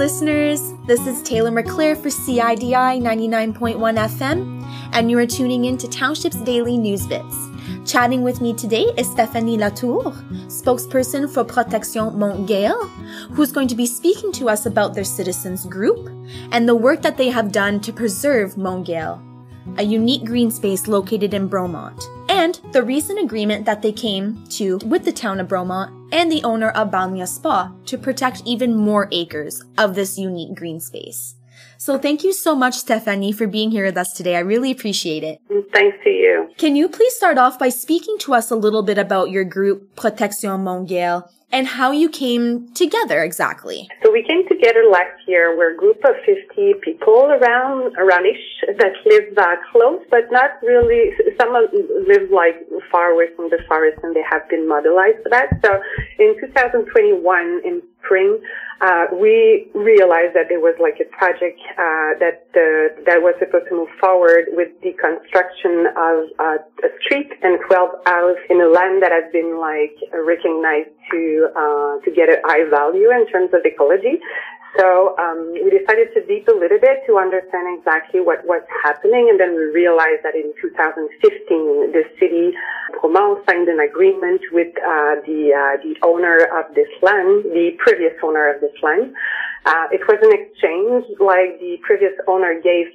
listeners. This is Taylor McClure for CIDI 99.1 FM, and you are tuning in to Township's Daily News Bits. Chatting with me today is Stéphanie Latour, spokesperson for Protection Mont-Gael, who's going to be speaking to us about their citizens group and the work that they have done to preserve Mont-Gael, a unique green space located in Bromont, and the recent agreement that they came to with the town of Bromont and the owner of Balnia Spa to protect even more acres of this unique green space. So thank you so much, Stéphanie, for being here with us today. I really appreciate it. Thanks to you. Can you please start off by speaking to us a little bit about your group, Protection Mont-Gael, and how you came together exactly? So we came together last year. We're a group of 50 people around-ish that live close, but not really. Some live like far away from the forest, and they have been mobilized for that. So in 2021, in spring, we realized that there was like a project that was supposed to move forward with the construction of a street and 12 houses in a land that has been like recognized to get a high value in terms of ecology. So we decided to deep a little bit to understand exactly what was happening, and then we realized that in 2015, the city Bromont signed an agreement with the owner of this land, the previous owner of this land. It was an exchange, like the previous owner gave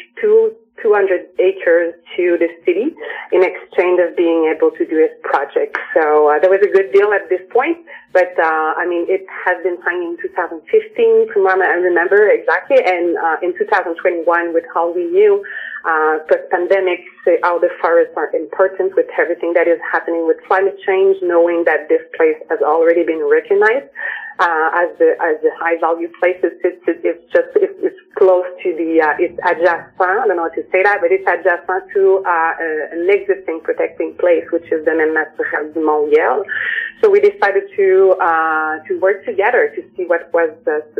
200 acres to the city in exchange of being able to do his project. So there was a good deal at this point, but I mean, it has been signed in 2015, from what I remember exactly, and in 2021, with how we knew post-pandemic, how the forests are important with everything that is happening with climate change, knowing that this place has already been recognized as a high-value place. It's close to it's adjacent, I don't know how to say that, but it's adjacent to an existing protecting place, which is the Domaine Naturel du Mont-Gael. So we decided to work together to see what was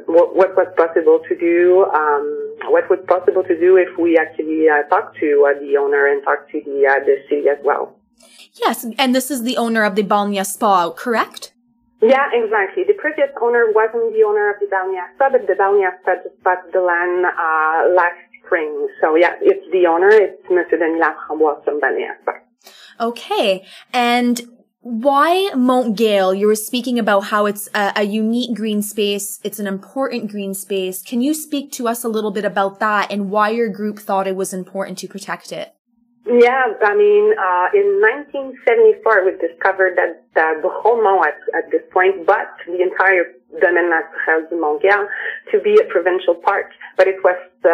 possible to do, what was possible to do if we actually talk to the owner and talk to the city as well. Yes, and this is the owner of the Balnia Spa, correct? Yeah, exactly. The previous owner wasn't the owner of the Balnia Spa, but the Balnia Spa just bought the land last spring. So yeah, it's the owner. It's Monsieur Denis Laframboise from Balnia Spa. Okay, and why Mont-Gael? You were speaking about how it's a unique green space. It's an important green space. Can you speak to us a little bit about that and why your group thought it was important to protect it? Yeah, I mean, in 1974, we discovered that Bromont at this point, but the entire Domaine Naturel du Mont-Gael to be a provincial park, but it was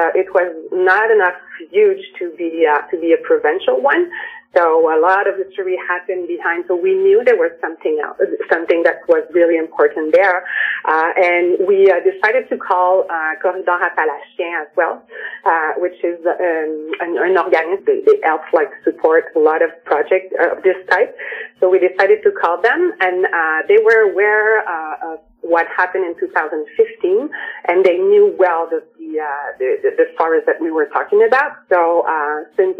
not enough huge to be a provincial one. So a lot of history happened behind. So we knew there was something else, something that was really important there. And we decided to call Corridor Appalachiens as well, which is an organism. They help like support a lot of projects of this type. So we decided to call them, and they were aware of what happened in 2015, and they knew well the forest that we were talking about. So since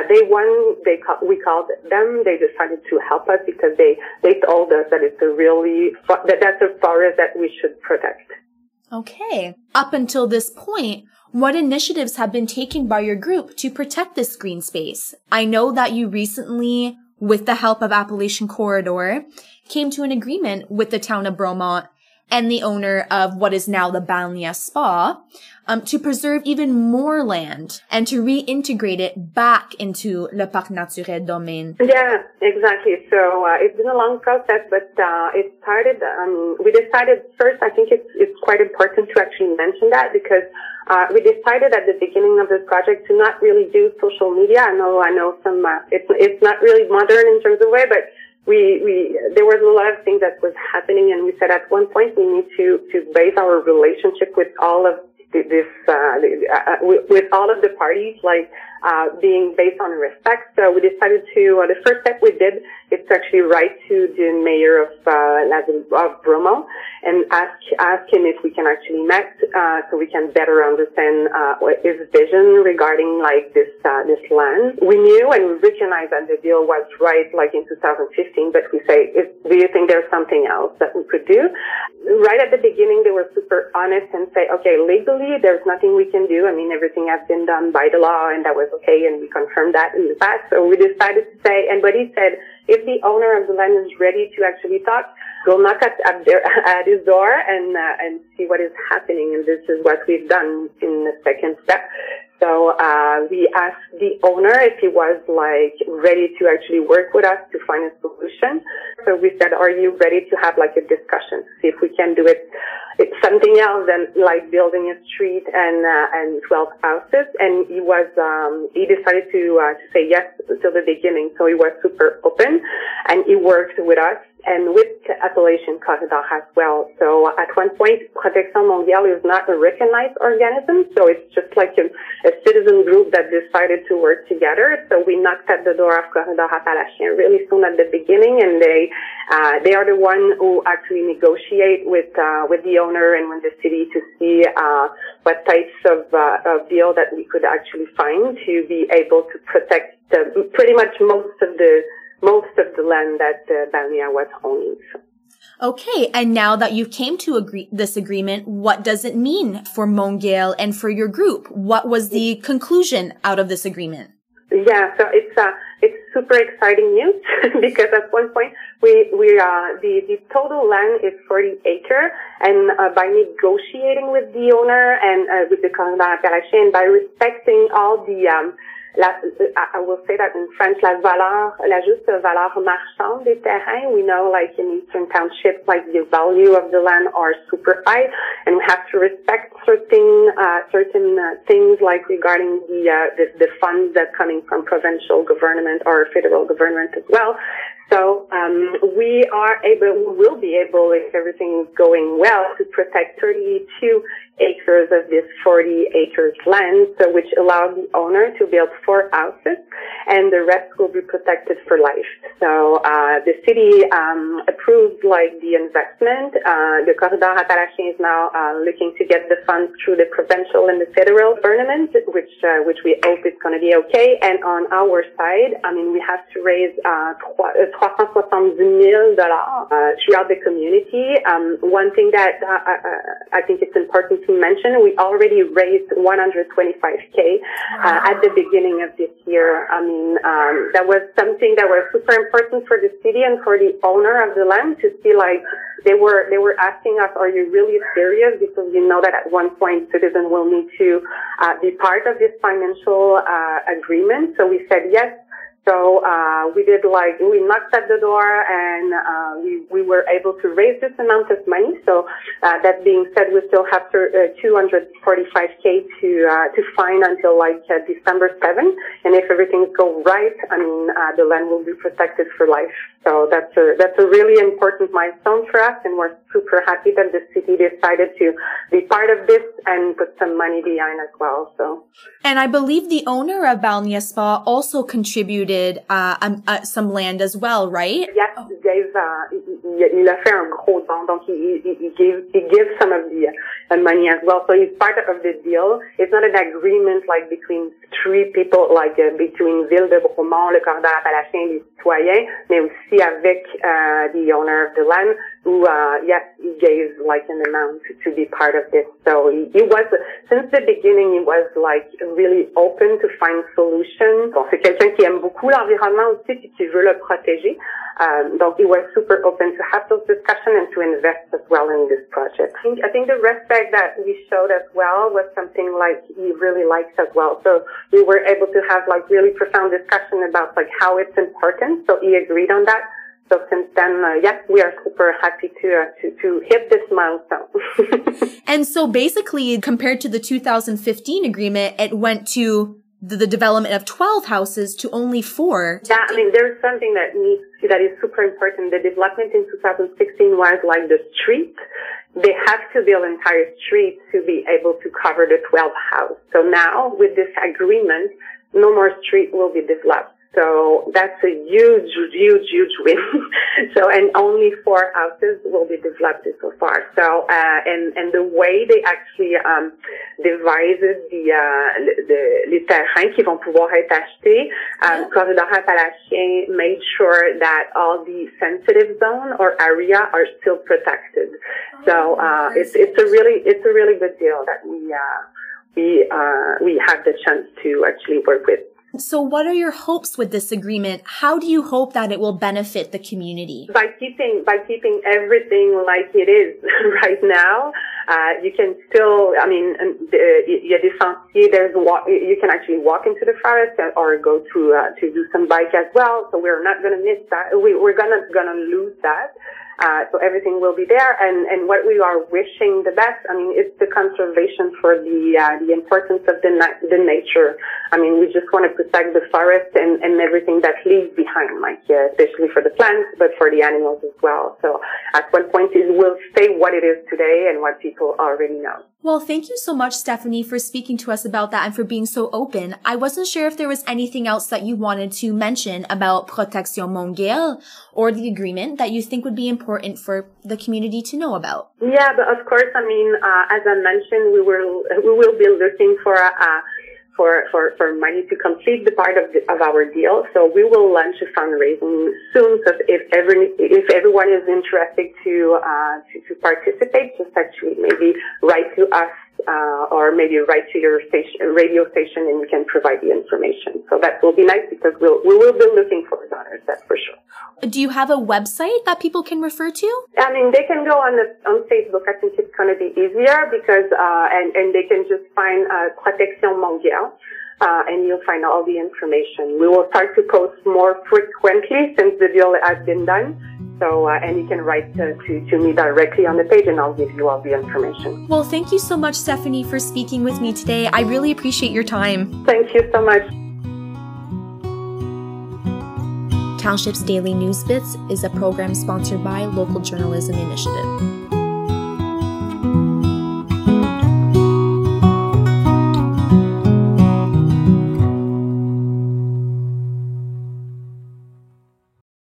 we called them, they decided to help us because they told us that that's a forest that we should protect. Okay. Up until this point, what initiatives have been taken by your group to protect this green space? I know that you recently, with the help of Appalachian Corridor, came to an agreement with the town of Bromont and the owner of what is now the Balnia Spa, to preserve even more land and to reintegrate it back into Le Parc Naturel Domaine. Yeah, exactly. So it's been a long process, but it started. We decided first. I think it's quite important to actually mention that because we decided at the beginning of this project to not really do social media. I know some. It's not really modern in terms of way, but. There was a lot of things that was happening, and we said at one point we need to base our relationship with all of with all of the parties, like being based on respect. So we decided to, the first step we did is to actually write to the mayor of Bromont and ask him if we can actually meet, so we can better understand, what his vision regarding like this land. We knew and we recognized that the deal was right like in 2015, but we say, do you think there's something else that we could do? Right at the beginning, they were super honest and say, okay, legally, there's nothing we can do. I mean, everything has been done by the law and that was okay, and we confirmed that in the past. So we decided to say, and but he said, if the owner of the land is ready to actually talk, go knock at his door and see what is happening. And this is what we've done in the second step. So we asked the owner if he was like ready to actually work with us to find a solution. So we said, are you ready to have like a discussion to see if we can do it? It's something else than like building a street and 12 houses. And he decided to say yes till the beginning. So he was super open and he worked with us and with Appalachian Corridor as well. So at one point, Protection Mondiale is not a recognized organism. So it's just like a citizen group that decided to work together. So we knocked at the door of Corridor Appalachian really soon at the beginning, and they are the one who actually negotiate with the owner and with the city to see what types of deal that we could actually find to be able to protect pretty much most of the land that Balnia was owning. Okay, and now that you've came to this agreement, what does it mean for Montgale and for your group? What was the conclusion out of this agreement? Yeah, so it's super exciting news because at one point the total land is 40 acres, and by negotiating with the owner and with the Corridor Appalachian, by respecting all the I will say that in French, la juste valeur marchande des terrains. We know, like in Eastern Township, like the value of the land are super high, and we have to respect certain things, like regarding the funds that coming from provincial government or federal government as well. So we will be able, if everything is going well, to protect 32 acres of this 40 acres land, so which allows the owner to build 4 houses, and the rest will be protected for life. So the city approved like the investment. The Corridor Appalachian is now looking to get the funds through the provincial and the federal government, which we hope is going to be okay. And on our side, I mean, we have to raise $370,000 throughout the community. One thing that I think it's important to mention, we already raised $125K at the beginning of this year. I mean, that was something that was super important for the city and for the owner of the land to see, like, they were asking us, are you really serious? Because you know that at one point citizens will need to be part of this financial agreement. So we said yes. So we knocked at the door, and we were able to raise this amount of money. So that being said, we still have $245K to find until like December 7th. And if everything goes right, I mean, the land will be protected for life. So that's a really important milestone for us, and we're super happy that the city decided to be part of this and put some money behind as well. So. And I believe the owner of Balnia Spa also contributed some land as well, right? Yes, il a fait un gros don, donc he gives some of the money as well. So he's part of the deal. It's not an agreement like between 3 people, like between Ville de Bromont, le Corridor Appalachian, les citoyens, mais aussi avec the owner of the land, who yes, he gave like an amount to be part of this. So he was, since the beginning, he was like really open to find solutions. Bon, c'est quelqu'un qui aime beaucoup l'environnement aussi, puis qui veut le protéger. Donc he was super open to have those discussions and to invest as well in this project. I think the respect that we showed as well was something like he really liked as well. So we were able to have like really profound discussion about like how it's important. So he agreed on that. So since then, yes, we are super happy to hit this milestone. And so basically, compared to the 2015 agreement, it went to the development of 12 houses to only 4. Yeah, I mean, there's something that is super important. The development in 2016 was like the street. They have to build entire streets to be able to cover the 12 houses. So now, with this agreement, no more street will be developed. So that's a huge win. So, and only 4 houses will be developed so far. So, and the way they actually, divided les terrains qui vont pouvoir être achetés, Corridor Appalachiens made sure that all the sensitive zone or area are still protected. So, it's a really good deal that we have the chance to actually work with. So what are your hopes with this agreement? How do you hope that it will benefit the community? By keeping everything like it is right now, you can still, I mean, il y a des sentiers, you can actually walk into the forest or go to do some bike as well. So we're not going to miss that. We're gonna lose that. So everything will be there, and what we are wishing the best, I mean, it's the conservation for the importance of the nature. I mean, we just want to protect the forest and everything that leaves behind, like, especially for the plants, but for the animals as well. So at one point it will stay what it is today and what people already know. Well, thank you so much, Stephanie, for speaking to us about that and for being so open. I wasn't sure if there was anything else that you wanted to mention about Protection Mont-Gail or the agreement that you think would be important for the community to know about. Yeah, but of course, I mean, as I mentioned, we will be looking for money to complete the part of our deal. So we will launch a fundraising soon. So if everyone is interested to participate, just actually maybe write to us, or maybe write to your radio station, and we can provide the information. So that will be nice because we will be looking for donors, that's for sure. Do you have a website that people can refer to? I mean, they can go on Facebook. I think it's going to be easier because, and they can just find, Protection Mont-Gail, and you'll find all the information. We will start to post more frequently since the deal has been done. So, and you can write to me directly on the page, and I'll give you all the information. Well, thank you so much, Stephanie, for speaking with me today. I really appreciate your time. Thank you so much. Township's Daily News Bits is a program sponsored by Local Journalism Initiative.